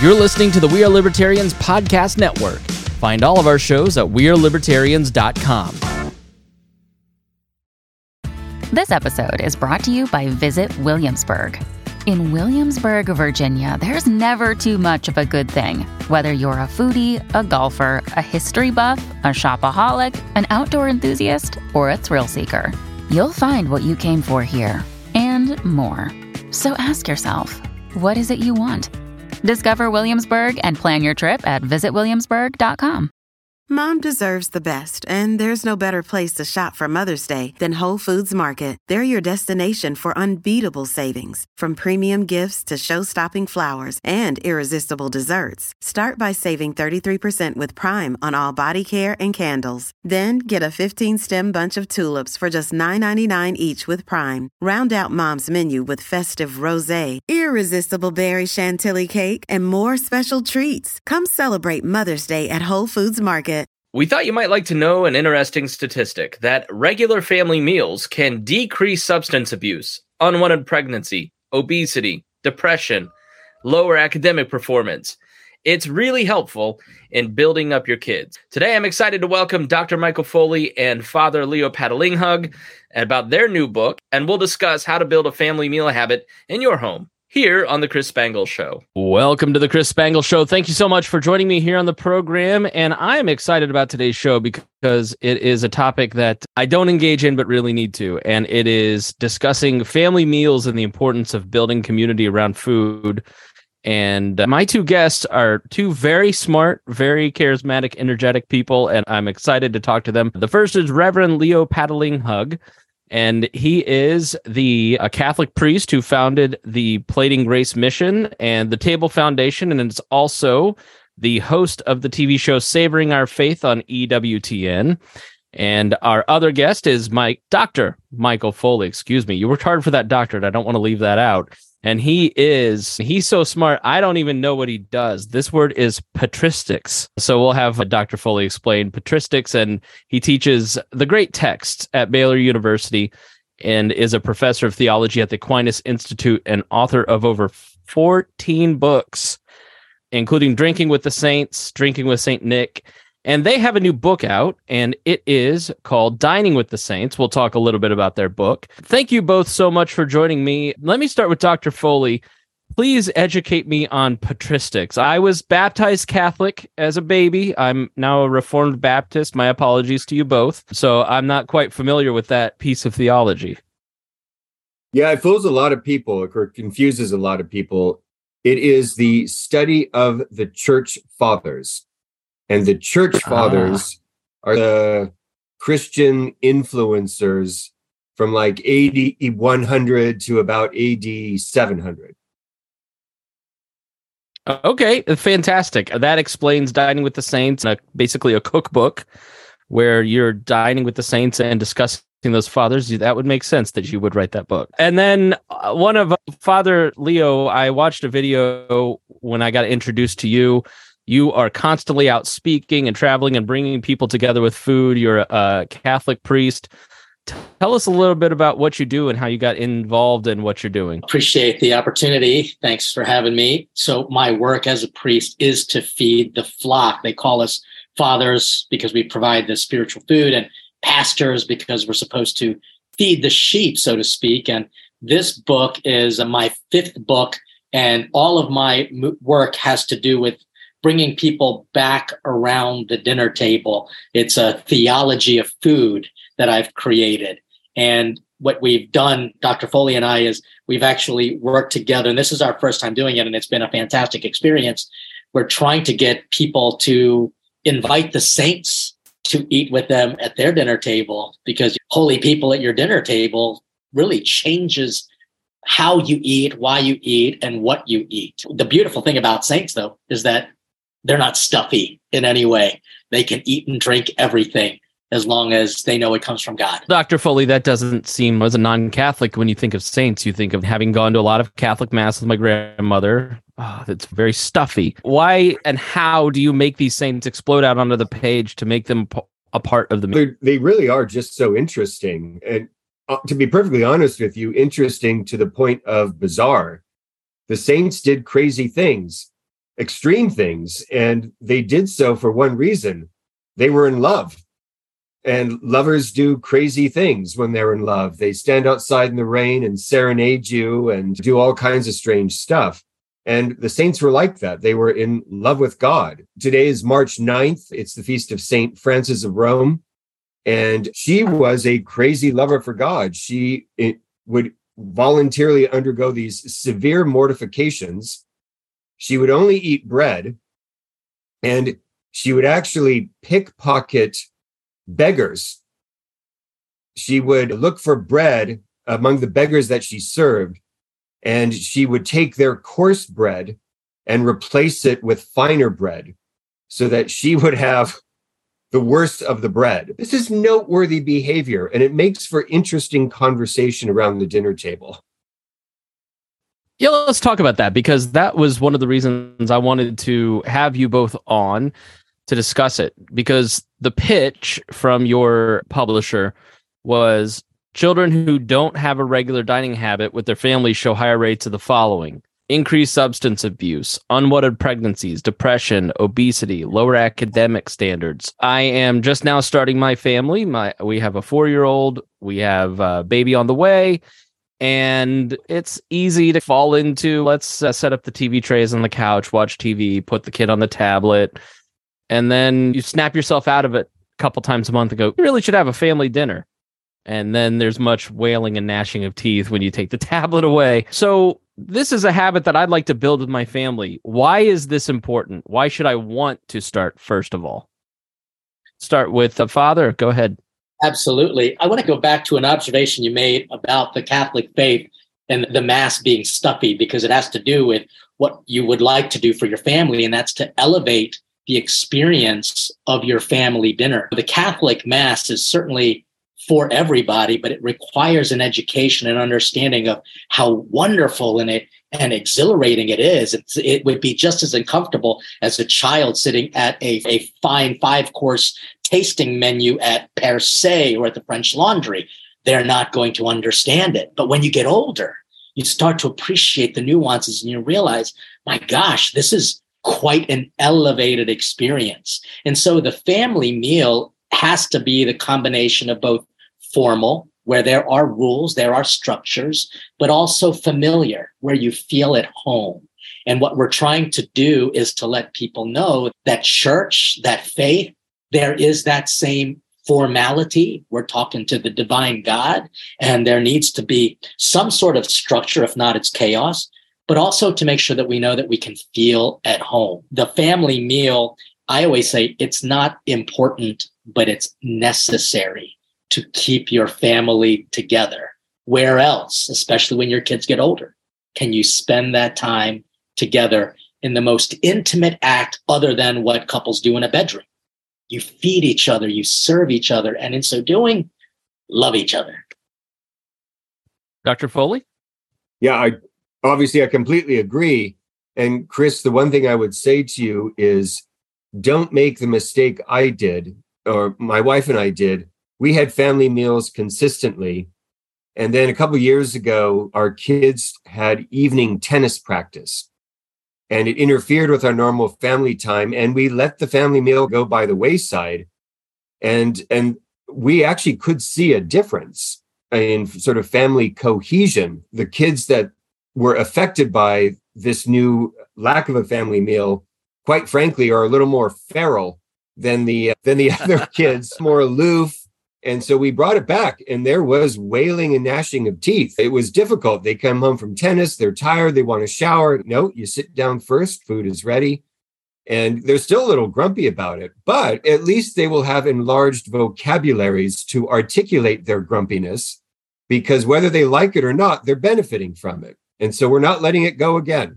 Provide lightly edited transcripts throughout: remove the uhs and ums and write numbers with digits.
You're listening to the We Are Libertarians Podcast Network. Find all of our shows at wearelibertarians.com. This episode is brought to you by Visit Williamsburg. In Williamsburg, Virginia, there's never too much of a good thing. Whether you're a foodie, a golfer, a history buff, a shopaholic, an outdoor enthusiast, or a thrill seeker, you'll find what you came for here and more. So ask yourself, what is it you want? Discover Williamsburg and plan your trip at visitwilliamsburg.com. Mom deserves the best, and there's no better place to shop for Mother's Day than Whole Foods Market. They're your destination for unbeatable savings, from premium gifts to show-stopping flowers and irresistible desserts. Start by saving 33% with Prime on all body care and candles. Then get a 15-stem bunch of tulips for just $9.99 each with Prime. Round out Mom's menu with festive rosé, irresistible berry chantilly cake, and more special treats. Come celebrate Mother's Day at Whole Foods Market. We thought you might like to know an interesting statistic that regular family meals can decrease substance abuse, unwanted pregnancy, obesity, depression, lower academic performance. It's really helpful in building up your kids. Today, I'm excited to welcome Dr. Michael Foley and Father Leo Patalinghug about their new book, and we'll discuss how to build a family meal habit in your home, here on The Chris Spangle Show. Welcome to The Chris Spangle Show. Thank you so much for joining me here on the program. And I'm excited about today's show because it is a topic that I don't engage in, but really need to. And it is discussing family meals and the importance of building community around food. And my two guests are two very smart, very charismatic, energetic people, and I'm excited to talk to them. The first is Reverend Leo Patalinghug. And he is a Catholic priest who founded the Plating Grace Mission and the Table Foundation, and is also the host of the TV show Savoring Our Faith on EWTN. And our other guest is Dr. Michael Foley. Excuse me. You worked hard for that doctorate. I don't want to leave that out. And he's so smart, I don't even know what he does. This word is patristics. So we'll have Dr. Foley explain patristics, and he teaches the great texts at Baylor University and is a professor of theology at the Aquinas Institute and author of over 14 books, including Drinking with the Saints, Drinking with St. Nick. And they have a new book out, and it is called Dining with the Saints. We'll talk a little bit about their book. Thank you both so much for joining me. Let me start with Dr. Foley. Please educate me on patristics. I was baptized Catholic as a baby. I'm now a Reformed Baptist. My apologies to you both. So I'm not quite familiar with that piece of theology. Yeah, it fools a lot of people, or confuses a lot of people. It is the study of the Church Fathers. And the Church Fathers are the Christian influencers from like AD 100 to about AD 700. Okay, fantastic. That explains Dining with the Saints, basically a cookbook where you're dining with the saints and discussing those fathers. That would make sense that you would write that book. And then one of Father Leo, I watched a video when I got introduced to you. You are constantly out speaking and traveling and bringing people together with food. You're a Catholic priest. Tell us a little bit about what you do and how you got involved in what you're doing. Appreciate the opportunity. Thanks for having me. So my work as a priest is to feed the flock. They call us fathers because we provide the spiritual food, and pastors because we're supposed to feed the sheep, so to speak. And this book is my fifth book, and all of my work has to do with bringing people back around the dinner table. It's a theology of food that I've created. And what we've done, Dr. Foley and I, is we've actually worked together. And this is our first time doing it, and it's been a fantastic experience. We're trying to get people to invite the saints to eat with them at their dinner table, because holy people at your dinner table really changes how you eat, why you eat, and what you eat. The beautiful thing about saints, though, is that they're not stuffy in any way. They can eat and drink everything as long as they know it comes from God. Dr. Foley, that doesn't seem, as a non-Catholic, when you think of saints, you think of having gone to a lot of Catholic Mass with my grandmother. Oh, that's very stuffy. Why and how do you make these saints explode out onto the page to make them a part of the... They really are just so interesting. And to be perfectly honest with you, interesting to the point of bizarre. The saints did crazy things. extreme things. And they did so for one reason. They were in love. And lovers do crazy things when they're in love. They stand outside in the rain and serenade you and do all kinds of strange stuff. And the saints were like that. They were in love with God. Today is March 9th. It's the feast of St. Francis of Rome. And she was a crazy lover for God. She would voluntarily undergo these severe mortifications. She would only eat bread, and she would actually pickpocket beggars. She would look for bread among the beggars that she served, and she would take their coarse bread and replace it with finer bread so that she would have the worst of the bread. This is noteworthy behavior, and it makes for interesting conversation around the dinner table. Yeah, let's talk about that, because that was one of the reasons I wanted to have you both on to discuss it, because the pitch from your publisher was children who don't have a regular dining habit with their families show higher rates of the following: increased substance abuse, unwanted pregnancies, depression, obesity, lower academic standards. I am just now starting my family. We have a 4-year-old, we have a baby on the way, and it's easy to fall into, let's set up the TV trays on the couch, watch TV, put the kid on the tablet, and then you snap yourself out of it a couple times a month and go, you really should have a family dinner. And then there's much wailing and gnashing of teeth when you take the tablet away. So this is a habit that I'd like to build with my family. Why is this important? Why should I want to start, first of all? Start with the father. Go ahead. Absolutely. I want to go back to an observation you made about the Catholic faith and the Mass being stuffy, because it has to do with what you would like to do for your family, and that's to elevate the experience of your family dinner. The Catholic Mass is certainly for everybody, but it requires an education and understanding of how wonderful and exhilarating it is. It would be just as uncomfortable as a child sitting at a fine 5-course tasting menu at Per Se or at the French Laundry. They're not going to understand it. But when you get older, you start to appreciate the nuances and you realize, my gosh, this is quite an elevated experience. And so the family meal has to be the combination of both formal, where there are rules, there are structures, but also familiar, where you feel at home. And what we're trying to do is to let people know that church, that faith, there is that same formality. We're talking to the divine God, and there needs to be some sort of structure. If not, it's chaos, but also to make sure that we know that we can feel at home. The family meal, I always say it's not important, but it's necessary to keep your family together. Where else, especially when your kids get older, can you spend that time together in the most intimate act other than what couples do in a bedroom? You feed each other, you serve each other, and in so doing, love each other. Dr. Foley? Yeah, I completely agree. And Chris, the one thing I would say to you is don't make the mistake I did, or my wife and I did. We had family meals consistently. And then a couple of years ago, our kids had evening tennis practice. And it interfered with our normal family time. And we let the family meal go by the wayside. And we actually could see a difference in sort of family cohesion. The kids that were affected by this new lack of a family meal, quite frankly, are a little more feral than the other kids, more aloof. And so we brought it back, and there was wailing and gnashing of teeth. It was difficult. They come home from tennis, they're tired, they want to shower. No, you sit down first, food is ready. And they're still a little grumpy about it, but at least they will have enlarged vocabularies to articulate their grumpiness, because whether they like it or not, they're benefiting from it. And so we're not letting it go again.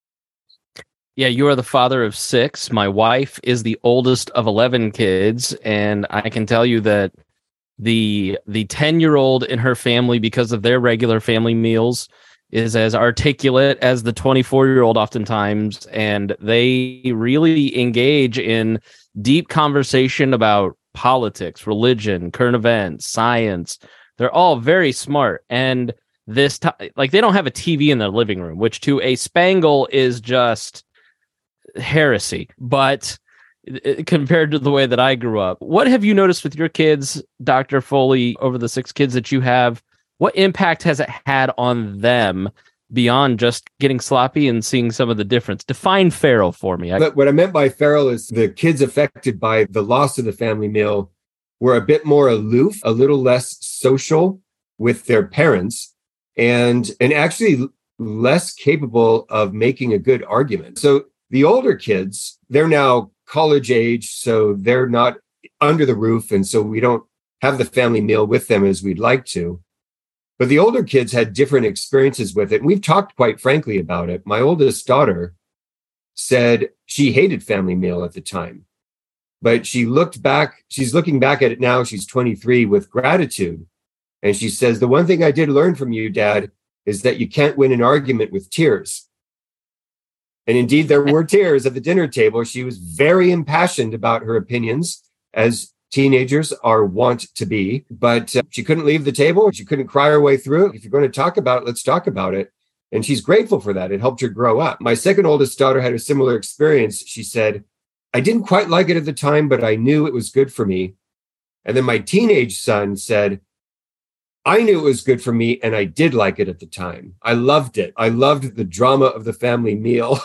Yeah, you are the father of 6. My wife is the oldest of 11 kids, and I can tell you that the 10-year-old in her family, because of their regular family meals, is as articulate as the 24-year-old oftentimes, and they really engage in deep conversation about politics, religion, current events, science. They're all very smart, and they don't have a TV in their living room, which to a Spangle is just heresy, but compared to the way that I grew up. What have you noticed with your kids, Dr. Foley, over the 6 kids that you have? What impact has it had on them beyond just getting sloppy and seeing some of the difference? Define feral for me. What I meant by feral is the kids affected by the loss of the family meal were a bit more aloof, a little less social with their parents, and actually less capable of making a good argument. So the older kids, they're now college age, so they're not under the roof, and so we don't have the family meal with them as we'd like to. But the older kids had different experiences with it, and we've talked quite frankly about it. My oldest daughter said she hated family meal at the time, but she's looking back at it now, she's 23, with gratitude. And she says, the one thing I did learn from you, Dad, is that you can't win an argument with tears. And indeed, there were tears at the dinner table. She was very impassioned about her opinions, as teenagers are wont to be, but she couldn't leave the table. She couldn't cry her way through it. If you're going to talk about it, let's talk about it. And she's grateful for that. It helped her grow up. My second oldest daughter had a similar experience. She said, I didn't quite like it at the time, but I knew it was good for me. And then my teenage son said, I knew it was good for me, and I did like it at the time. I loved it. I loved the drama of the family meal.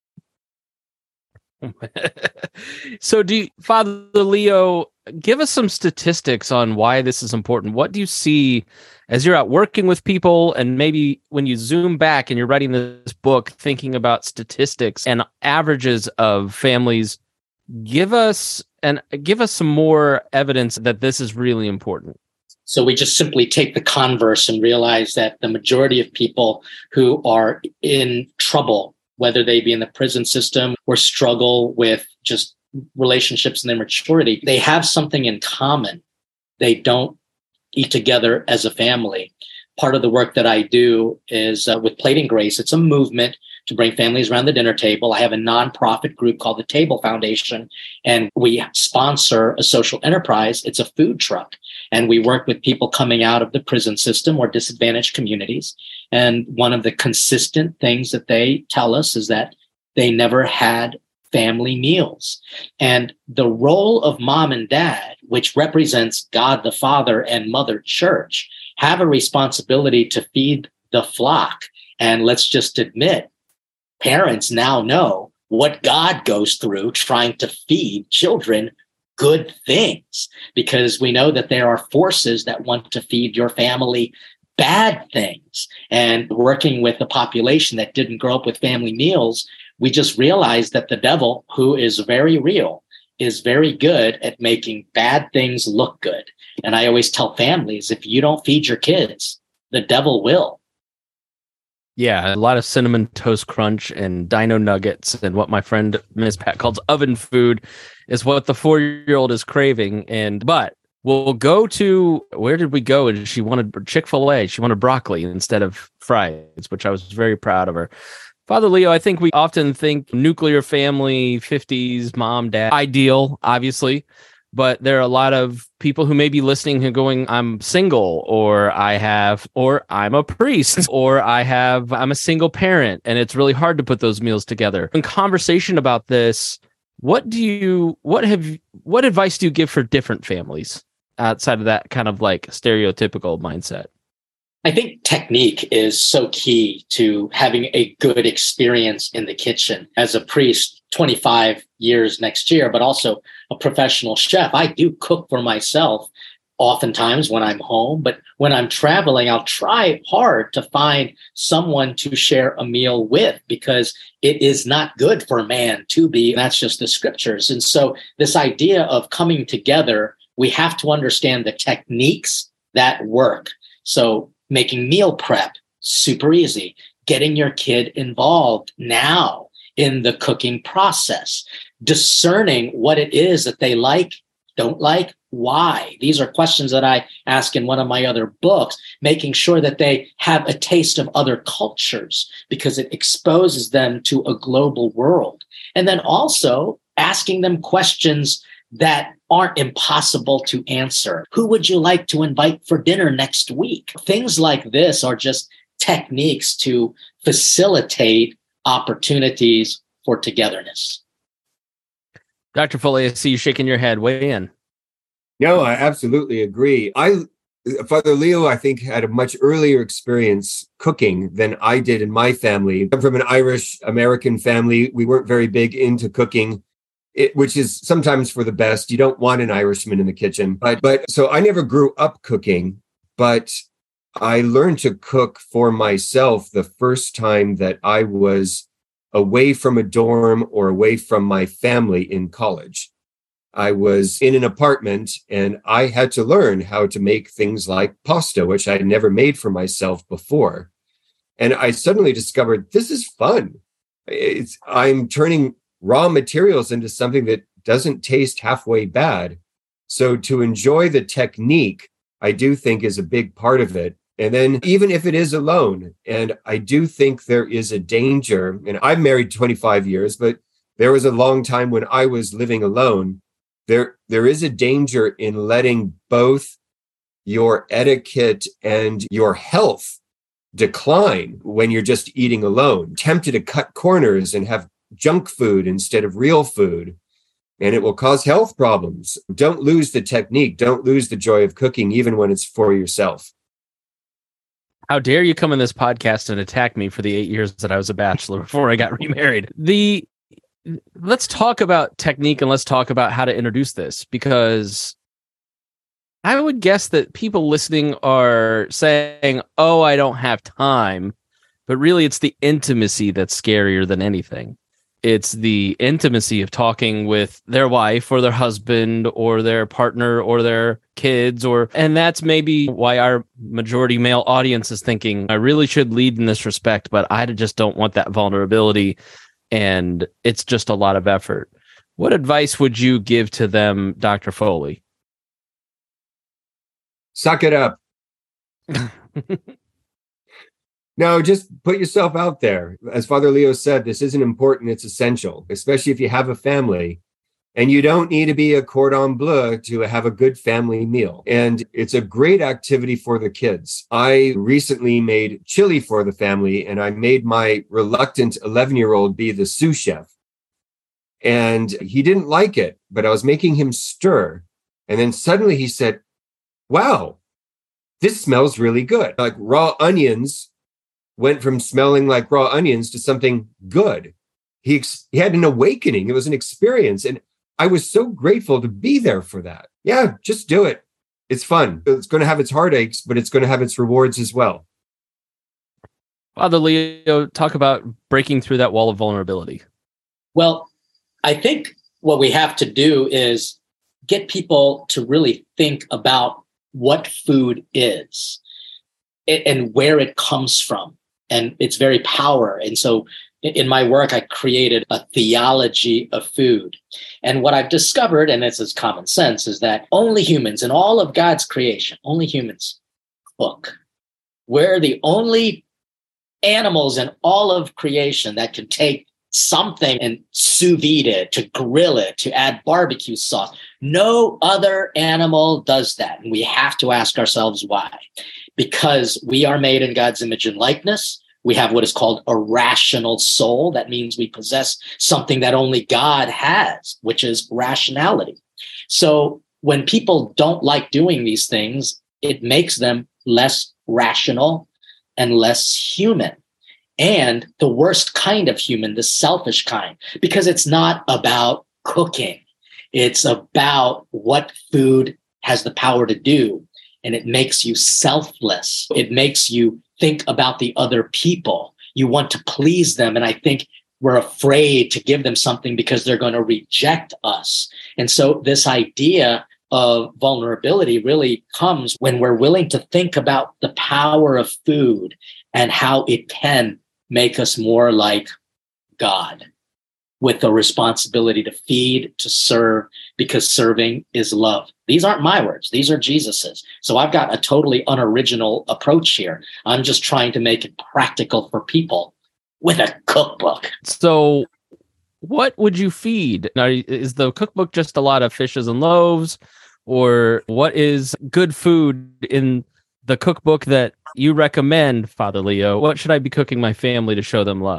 So Father Leo, give us some statistics on why this is important. What do you see as you're out working with people, and maybe when you zoom back and you're writing this book, thinking about statistics and averages of families? Give us some more evidence that this is really important. So we just simply take the converse and realize that the majority of people who are in trouble, whether they be in the prison system or struggle with just relationships and their maturity, they have something in common. They don't eat together as a family. Part of the work that I do is with Plating Grace. It's a movement to bring families around the dinner table. I have a nonprofit group called the Table Foundation, and we sponsor a social enterprise. It's a food truck, and we work with people coming out of the prison system or disadvantaged communities. And one of the consistent things that they tell us is that they never had family meals. And the role of mom and dad, which represents God the Father and Mother Church, have a responsibility to feed the flock. And let's just admit, parents now know what God goes through trying to feed children good things, because we know that there are forces that want to feed your family bad things. And working with the population that didn't grow up with family meals, we just realized that the devil, who is very real, is very good at making bad things look good. And I always tell families, if you don't feed your kids, the devil will. Yeah, a lot of Cinnamon Toast Crunch and Dino Nuggets, and what my friend Ms. Pat calls oven food is what the 4-year-old is craving. But we'll go to, where did we go? And she wanted Chick-fil-A. She wanted broccoli instead of fries, which I was very proud of her. Father Leo, I think we often think nuclear family, 50s, mom, dad, ideal, obviously. But there are a lot of people who may be listening who are going, I'm single, or I'm a priest, or I'm a single parent, and it's really hard to put those meals together. In conversation about this, what advice do you give for different families outside of that kind of like stereotypical mindset? I think technique is so key to having a good experience in the kitchen. As a priest, 25 years next year, but also a professional chef, I do cook for myself oftentimes when I'm home, but when I'm traveling, I'll try hard to find someone to share a meal with, because it is not good for a man to be. That's just the scriptures. And so this idea of coming together, we have to understand the techniques that work. So making meal prep, super easy. Getting your kid involved now in the cooking process. Discerning what it is that they like, don't like, why. These are questions that I ask in one of my other books. Making sure that they have a taste of other cultures, because it exposes them to a global world. And then also asking them questions that aren't impossible to answer. Who would you like to invite for dinner next week? Things like this are just techniques to facilitate opportunities for togetherness. Dr. Foley, I see you shaking your head. Weigh in. No, I absolutely agree. Father Leo, I think, had a much earlier experience cooking than I did in my family. I'm from an Irish American family. We weren't very big into cooking, which is sometimes for the best. You don't want an Irishman in the kitchen. But so I never grew up cooking, but I learned to cook for myself the first time that I was away from a dorm or away from my family in college. I was in an apartment and I had to learn how to make things like pasta, which I had never made for myself before. And I suddenly discovered this is fun. I'm turning raw materials into something that doesn't taste halfway bad. So to enjoy the technique, I do think is a big part of it. And then even if it is alone, and I do think there is a danger, and I'm married 25 years, but there was a long time when I was living alone. There is a danger in letting both your etiquette and your health decline when you're just eating alone, tempted to cut corners and have junk food instead of real food. And it will cause health problems. Don't lose the technique. Don't lose the joy of cooking, even when it's for yourself. How dare you come in this podcast and attack me for the 8 years that I was a bachelor before I got remarried? Let's talk about technique and let's talk about how to introduce this, because I would guess that people listening are saying, oh, I don't have time. But really, it's the intimacy that's scarier than anything. It's the intimacy of talking with their wife or their husband or their partner or their kids, and that's maybe why our majority male audience is thinking, I really should lead in this respect, but I just don't want that vulnerability. And it's just a lot of effort. What advice would you give to them, Dr. Foley? Suck it up. No, just put yourself out there. As Father Leo said, this isn't important, it's essential, especially if you have a family. And you don't need to be a cordon bleu to have a good family meal. And it's a great activity for the kids. I recently made chili for the family, and I made my reluctant 11-year-old be the sous chef. And he didn't like it, but I was making him stir. And then suddenly he said, wow, this smells really good. Like raw onions went from smelling like raw onions to something good. He had an awakening. It was an experience. And I was so grateful to be there for that. Yeah, just do it. It's fun. It's going to have its heartaches, but it's going to have its rewards as well. Father Leo, talk about breaking through that wall of vulnerability. Well, I think what we have to do is get people to really think about what food is and where it comes from and its very power. And so in my work, I created a theology of food. And what I've discovered, and this is common sense, is that only humans in all of God's creation, only humans cook. We're the only animals in all of creation that can take something and sous vide it, to grill it, to add barbecue sauce. No other animal does that. And we have to ask ourselves why. Because we are made in God's image and likeness. We have what is called a rational soul. That means we possess something that only God has, which is rationality. So when people don't like doing these things, it makes them less rational and less human. And the worst kind of human, the selfish kind, because it's not about cooking. It's about what food has the power to do. And it makes you selfless. It makes you think about the other people. You want to please them. And I think we're afraid to give them something because they're going to reject us. And so this idea of vulnerability really comes when we're willing to think about the power of food and how it can make us more like God, with the responsibility to feed, to serve, because serving is love. These aren't my words. These are Jesus's. So I've got a totally unoriginal approach here. I'm just trying to make it practical for people with a cookbook. So what would you feed? Now, is the cookbook just a lot of fishes and loaves? Or what is good food in the cookbook that you recommend, Father Leo? What should I be cooking my family to show them love?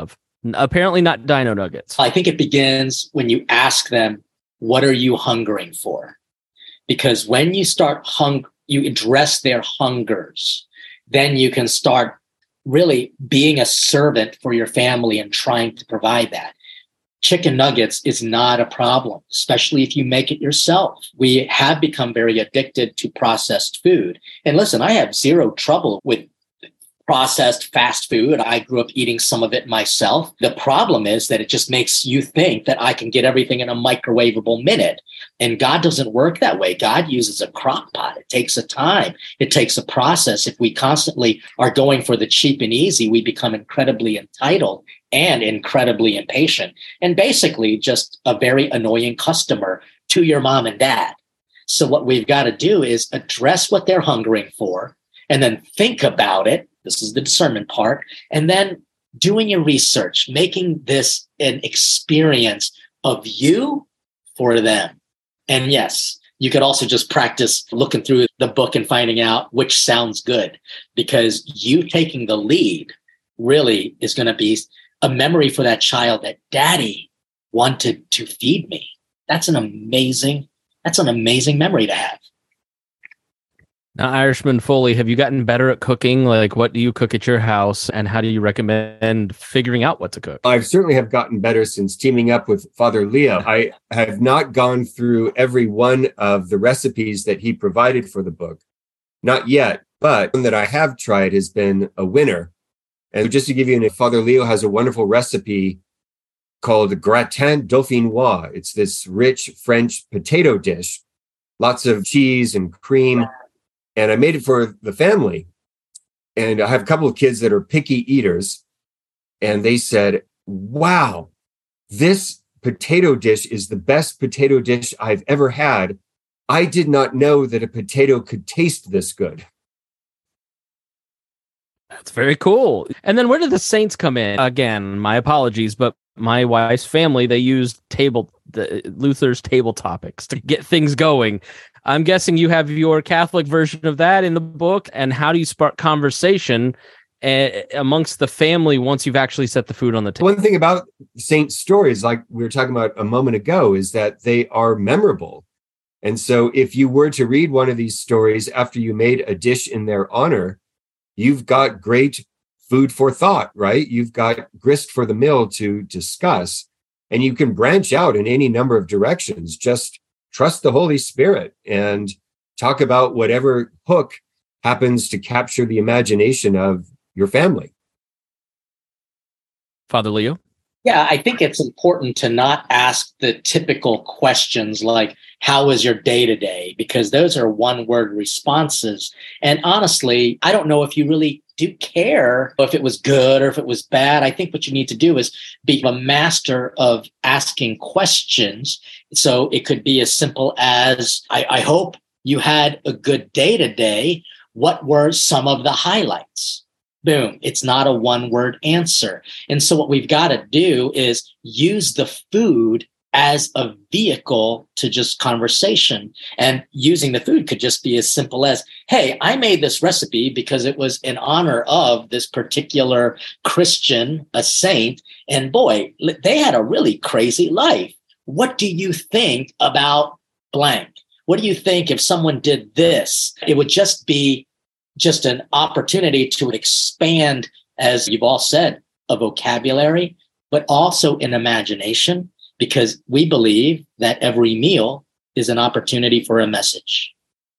Apparently not dino nuggets. I think it begins when you ask them, what are you hungering for? Because when you start you address their hungers, then you can start really being a servant for your family and trying to provide that. Chicken nuggets is not a problem, especially if you make it yourself. We have become very addicted to processed food. And listen, I have zero trouble with processed fast food. I grew up eating some of it myself. The problem is that it just makes you think that I can get everything in a microwavable minute. And God doesn't work that way. God uses a crock pot. It takes a time. It takes a process. If we constantly are going for the cheap and easy, we become incredibly entitled and incredibly impatient, and basically just a very annoying customer to your mom and dad. So what we've got to do is address what they're hungering for, and then think about it. This is the discernment part. And then doing your research, making this an experience of you for them. And yes, you could also just practice looking through the book and finding out which sounds good, because you taking the lead really is going to be a memory for that child that daddy wanted to feed me. That's an amazing memory to have. Now, Irishman Foley, have you gotten better at cooking? Like, what do you cook at your house, and how do you recommend figuring out what to cook? I certainly have gotten better since teaming up with Father Leo. I have not gone through every one of the recipes that he provided for the book. Not yet, but one that I have tried has been a winner. And just to give you Father Leo has a wonderful recipe called gratin dauphinois. It's this rich French potato dish, lots of cheese and cream. And I made it for the family. And I have a couple of kids that are picky eaters. And they said, wow, this potato dish is the best potato dish I've ever had. I did not know that a potato could taste this good. That's very cool. And then where do the saints come in? Again, my apologies, but my wife's family, they used Luther's table topics to get things going. I'm guessing you have your Catholic version of that in the book. And how do you spark conversation amongst the family once you've actually set the food on the table? One thing about saint stories, like we were talking about a moment ago, is that they are memorable. And so if you were to read one of these stories after you made a dish in their honor, you've got great food for thought, right? You've got grist for the mill to discuss, and you can branch out in any number of directions. Just trust the Holy Spirit and talk about whatever hook happens to capture the imagination of your family. Father Leo? Yeah, I think it's important to not ask the typical questions like, how is your day-to-day? Because those are one-word responses. And honestly, I don't know if you really do care if it was good or if it was bad. I think what you need to do is be a master of asking questions. So it could be as simple as, I hope you had a good day today. What were some of the highlights? Boom. It's not a one-word answer. And so what we've got to do is use the food as a vehicle to just conversation. And using the food could just be as simple as, hey, I made this recipe because it was in honor of this particular Christian, a saint. And boy, they had a really crazy life. What do you think about blank? What do you think if someone did this? It would just be just an opportunity to expand, as you've all said, a vocabulary, but also an imagination, because we believe that every meal is an opportunity for a message.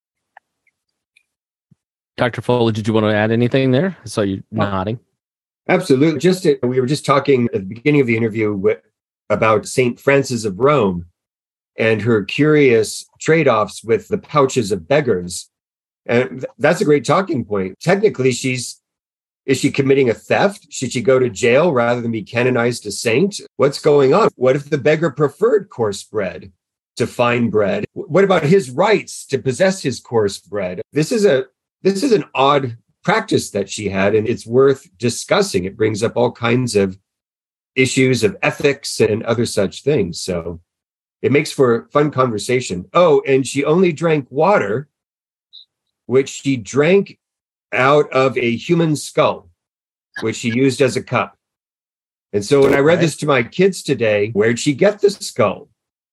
Dr. Foley, did you want to add anything there? I saw you nodding. Absolutely. We were just talking at the beginning of the interview about St. Frances of Rome and her curious trade-offs with the pouches of beggars. And that's a great talking point. Technically, is she committing a theft? Should she go to jail rather than be canonized a saint? What's going on? What if the beggar preferred coarse bread to fine bread? What about his rights to possess his coarse bread? This is an odd practice that she had, and it's worth discussing. It brings up all kinds of issues of ethics and other such things. So it makes for fun conversation. Oh, and she only drank water, which she drank out of a human skull, which she used as a cup. And so when I read this to my kids today, where'd she get the skull?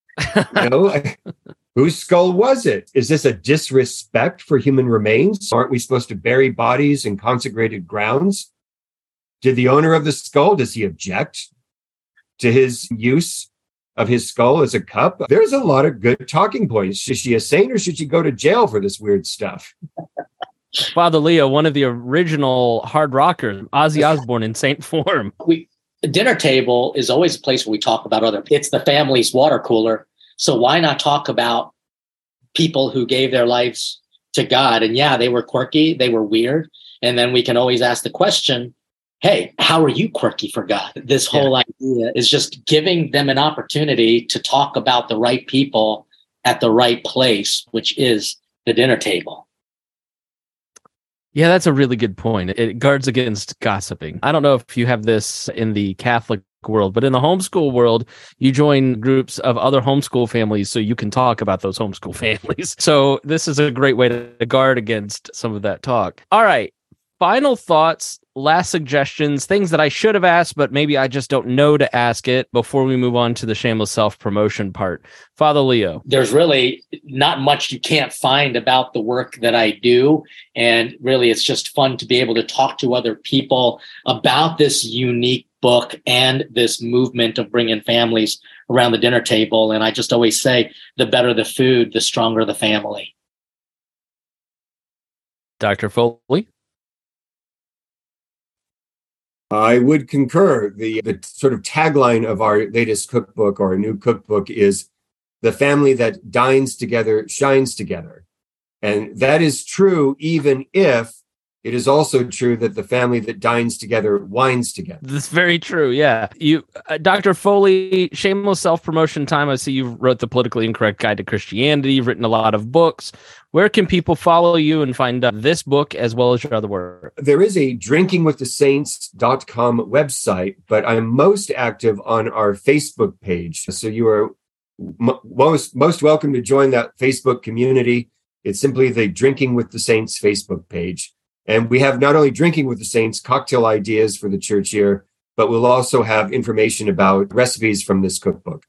Whose skull was it? Is this a disrespect for human remains? Aren't we supposed to bury bodies in consecrated grounds? Did the owner of the skull, does he object to his use of his skull as a cup? There's a lot of good talking points. Is she a saint or should she go to jail for this weird stuff? Father Leo, one of the original hard rockers, Ozzy Osbourne in saint form. The dinner table is always a place where we talk about it's the family's water cooler. So why not talk about people who gave their lives to God? And yeah, they were quirky, they were weird. And then we can always ask the question, hey, how are you quirky for God? This whole idea is just giving them an opportunity to talk about the right people at the right place, which is the dinner table. Yeah, that's a really good point. It guards against gossiping. I don't know if you have this in the Catholic world, but in the homeschool world, you join groups of other homeschool families so you can talk about those homeschool families. So this is a great way to guard against some of that talk. All right. Final thoughts, last suggestions, things that I should have asked, but maybe I just don't know to ask it before we move on to the shameless self-promotion part. Father Leo. There's really not much you can't find about the work that I do. And really, it's just fun to be able to talk to other people about this unique book and this movement of bringing families around the dinner table. And I just always say, the better the food, the stronger the family. Dr. Foley. I would concur. The sort of tagline of our latest cookbook or new cookbook is the family that dines together shines together. And that is true even if it is also true that the family that dines together wines together. That's very true. Yeah. You, Dr. Foley, shameless self-promotion time. I see you wrote The Politically Incorrect Guide to Christianity. You've written a lot of books. Where can people follow you and find this book as well as your other work? There is a drinkingwiththesaints.com website, but I'm most active on our Facebook page. So you are most welcome to join that Facebook community. It's simply the Drinking with the Saints Facebook page. And we have not only Drinking with the Saints, cocktail ideas for the church year, but we'll also have information about recipes from this cookbook.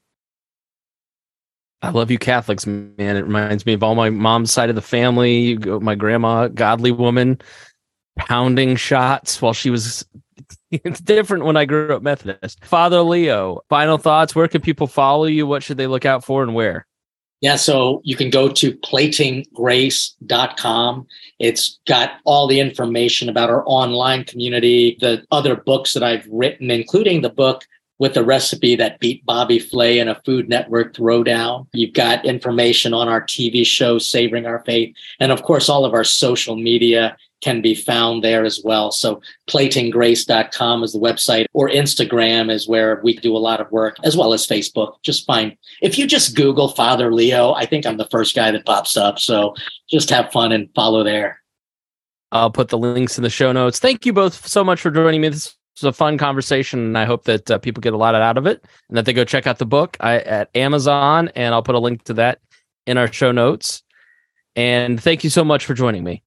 I love you Catholics, man. It reminds me of all my mom's side of the family. My grandma, godly woman, pounding shots while she was... It's different when I grew up Methodist. Father Leo, final thoughts. Where can people follow you? What should they look out for and where? Yeah, so you can go to platinggrace.com. It's got all the information about our online community, the other books that I've written, including the book with the recipe that beat Bobby Flay and a Food Network throwdown. You've got information on our TV show, Savoring Our Faith. And of course, all of our social media can be found there as well. So platinggrace.com is the website, or Instagram is where we do a lot of work, as well as Facebook. If you just Google Father Leo, I think I'm the first guy that pops up. So just have fun and follow there. I'll put the links in the show notes. Thank you both so much for joining me. This was a fun conversation, and I hope that people get a lot out of it and that they go check out the book at Amazon, and I'll put a link to that in our show notes. And thank you so much for joining me.